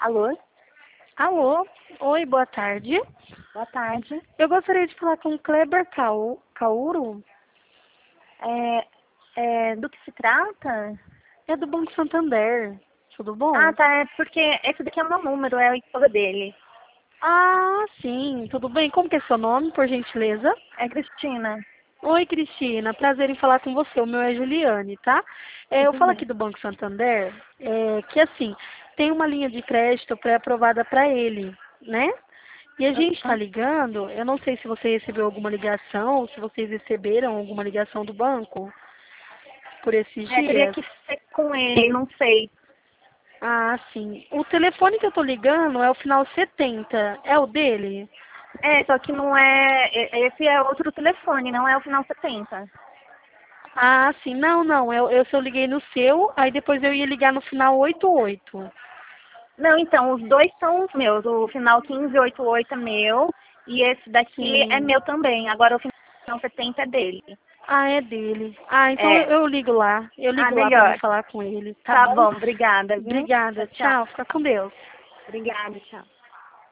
Alô? Alô, oi, boa tarde. Boa tarde. Eu gostaria de falar com o Kleber Cauro. Do que se trata? É do Banco Santander. Tudo Ah, bom? tá. É porque esse daqui é o meu número, é a esposa dele. Ah, sim, tudo bem. Como que é seu nome, por gentileza? É Cristina. Oi, Cristina. Prazer em falar com você. O meu é Juliane, tá? Eu Tudo falo bem. aqui do Banco Santander, que assim, tem uma linha de crédito pré-aprovada para ele, né? E a gente está Ah, ligando, eu não sei se você recebeu alguma ligação, ou se vocês receberam alguma ligação do banco por esses teria dias. que ser com ele, não sei. Ah, sim. O telefone que eu tô ligando é o final 70. É o dele? Só que não é. Esse é outro telefone, não é o final 70. Ah, sim. Não, não. Se eu liguei no seu, aí depois eu ia ligar no final 88. Não, então, os dois são os meus. O final 1588 é meu e esse daqui é Sim. meu também. Agora o final 70 é dele. Ah, é dele. Ah, então É. eu ligo lá. Eu Ah, ligo lá pra me melhor. falar com ele. Tá Tá bom? bom, obrigada, viu? Obrigada. Tchau, tchau. Tchau. Fica com Deus. Obrigada, tchau.